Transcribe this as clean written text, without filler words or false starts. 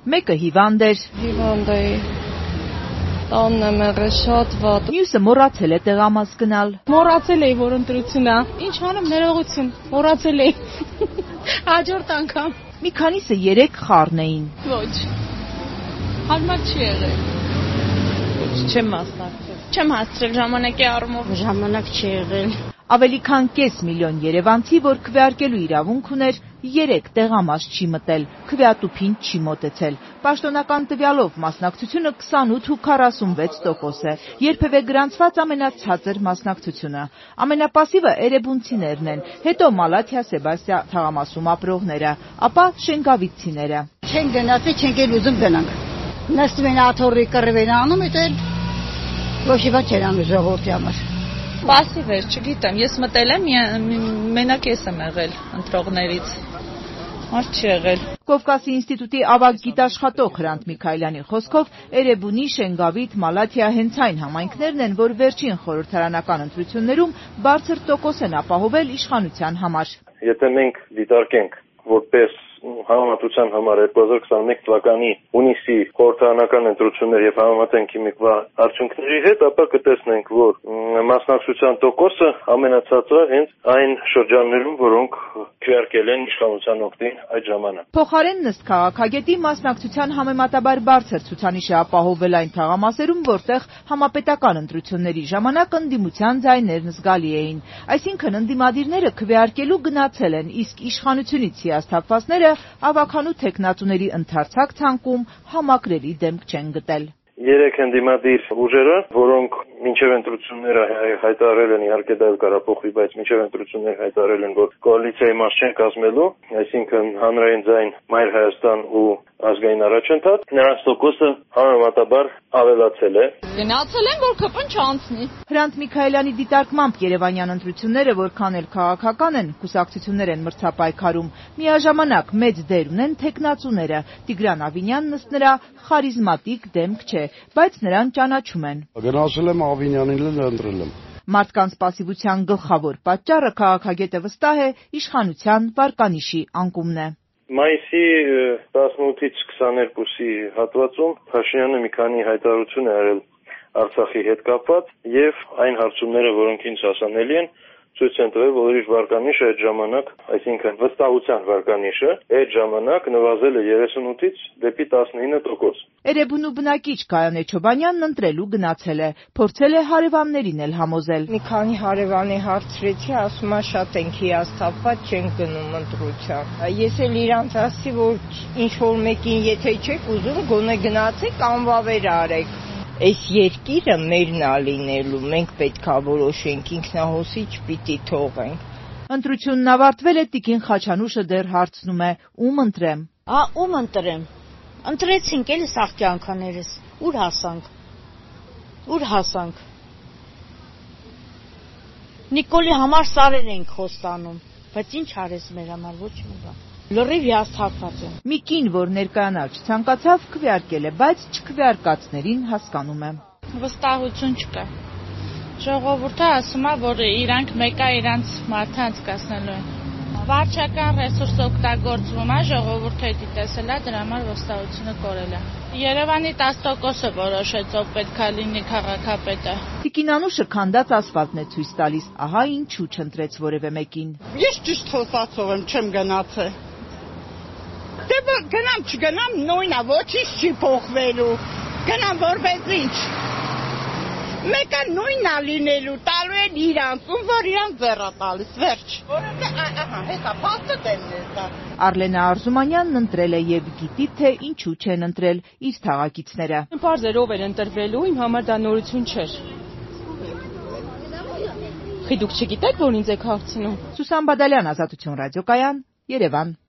Մեկը հիվանդ էր։ Հիվանդ էի։ Տանն եմ եղել շատ վատ։ Մյուսը մոռացել է տեղամաս գնալ։ Մոռացել էի, որ ընտրություն է։ Ինչ անեմ, ներողություն։ Մոռացել էի։ Հաջորդ անգամ։ Մի քանիսը 3 խառն էին։ Ոչ։ Հարմար չի եղել։ Ոչ, չեմ մասնակցել։ Չեմ հասցրել ժամանակի առումով։ Ժամանակ չի եղել։ Ավելի քան կես միլիոն երևանցի, որ քվեարկելու իրավունք ուներ, 3 տեղամաս չի մտել, քվեատուփին չի մոտեցել։ Պաշտոնական տվյալով մասնակցությունը 28 ու 46% է, երբևէ գրանցված ամենացածր մասնակցությունը։ Ամենապասիվը էրեբունցիներն են, հետո Մալաթիա Սեբաստիա թաղամասում ապրողները, ապա շենգավիթցիները։ Չեն գնացել, չենք էլ ուզում գնանք։ Նստում են աթոռի կռվեն անում, էլ ոչ իվա չեն անում ժողովրդի համար։ Պասիվ էր, չգիտեմ, ես մտել եմ, մենակ ես եմ եղել ընտրողներից, մարդ չի եղել։ Կովկասի ինստիտուտի ավագ գիտաշխատող Հրանտ Միքայելյանի խոսքով Էրեբունի, Շենգավիթ, Մալաթիա հենց այն համայնքներն են, որ վերջին խորհրդարանական ընտրություններում բարձր տոկոս են ապահովել իշխանության համար։ Եթե մենք դիտարկենք որպես համեմատության համար 2021 թվականի հունիսի խորհրդարանական ընտրություններ եւ համեմատենք հիմիկվա արդյունքների հետ, ապա կտեսնենք, որ մասնակցության տոկոսը ամենացածը հենց այն շրջաններում, որոնք քվեարկել են իշխանության օգտին այդ ժամանակ։ Փոխարենն ըստ քաղաքագետի մասնակցության համեմատաբար բարձր ցուցանիշ է ապահովել այն թաղամասերում, որտեղ համապետական ընտրությունների ժամանակ ընդդիմության ձայներն զգալի էին։ Այսինքն ընդդիմադիրները քվեարկելու գնացել են, իսկ իշխանությունից հիասթափվածները ավականու թեկնածուների ընդարձակ ցանկում համակրելի դեմք չեն գտել։ 3 ընդդիմադիր ուժերը, որոնք մինչև ընտրությունները հայտարարել են, իհարկե դա կարապոխվի, բայց մինչև ընտրությունները հայտարարել են, որ կոալիցիայի մաս չեն կազմելու, այսինքն Հանրային ձայն, Մայր Հայաստան ու Ազգային առաջընթաց, նրանց տոկոսը համեմատաբար ավելացել է։ Գնացել են, որ ԿՊ-ն չանցնի։ Հրանտ Միքայելյանի դիտարկմամբ երևանյան ընտրությունները, որքան էլ քաղաքական են, կուսակցություններ են մրցապայքարում, միաժամանակ մեծ դեր ունեն թեկնածուները։ Տիգրան Ավինյանն ըստ նրա խարիզմատիկ դեմք չէ, բայց նրան ճանաչում են։ Գնացել եմ Ավինյանին էլ ընտրել եմ։ Մարդկանց պասիվության գլխավոր պատճառը քաղաքագետը վստահ է իշխանության վարկանիշի անկումն է։ Մայիսի 18-ից 22-ի հատվածում Փաշինյանը մի քանի հայտարարություն է արել Արցախի հետ կապված եւ այն հարցումները, որոնք ինձ հասանելի են, ցույց են տվել, որ իր վարկանիշը այդ ժամանակ, այսինքն վստահության վարկանիշը այդ ժամանակ նվազել է 38-ից դեպի 19%։ Էրեբունու բնակիչ Գայանե Չոբանյանն ընտրելու գնացել է, փորձել է հարևաններին էլ համոզել։ Մի քանի հարևանի հարցրեցի, ասում է շատ ենք հիասթափված, չենք գնում ընտրության։ Ես էլ իրանց ասի, որ ինչ որ մեկին եթե չեք ուզում, գոնե գնացեք, անվավեր արեք։ Այս երկիրը մերն է լինելու, մենք պետքա որոշենք, ինքնահոսի չպիտի թողենք։ Ընտրությունն ավարտվել է, Տիկին Խաչանուշը դեռ հարցնում է՝ ում ընտրեմ։ Ում ընտրեմ։ Ընտրեցինք էլի սաղ կյանքաներս։ Ուր հասանք։ Նիկոլի համար սարեր ենք խոստանում, բայց ինչ արես մեր համար, ոչ մի բան։ Լրիվ հիասթափված եմ։ Մի կին, որ ներկայանալ չցանկացավ, քվեարկել է, բայց չքվեարկածներին հասկանում է։ Վստահություն չկա։ Ժողովուրդը ասում է, որ իրանք մեկը իրանց մարդը անցկացնելու են։ Վարչական ռեսուրս օգտագործվում է, ժողովուրդը դա տեսել է, դրա համար վստահությունը կորել է։ Երևանի 10%-ը որոշեց, ով պետքա լինի քաղաքապետը։ Տիկին Անուշը քանդած ասֆալտն է ցույց տալիս, ահա ինչու չընտրեց որևէ մեկին։ Ես ճիշտ խոսացող եմ, չեմ գնացել։ Դե գնամ, չգնամ, նույնն է, ոչինչ չի փոխվելու։ Գնամ որպես ինչ։ Մեկը նույնն է լինելու, տալու են իրանց, ում որ իրանց ձեռա տալիս, վերջ։ Հետա փաստը դեմն է։ Արլենա Արզումանյանն ընտրել է եւ գիտի, թե ինչու չեն ընտրել իր թաղակիցները։ Պարզ էր ով էր ընտրվելու, իմ համար դա նորություն չէր։ Դուք չգիտեք, որ ինձ եք հարցնում։ Սուսան Բադալյան, Ազատություն ռադիոկայան, Երևան։